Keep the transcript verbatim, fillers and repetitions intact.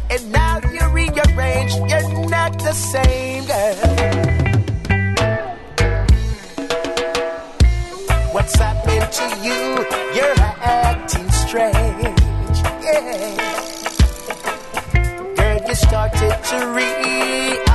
and now you rearrange. You're not the same girl. What's happening to you? You're acting strange. Yeah. Girl, you started to read.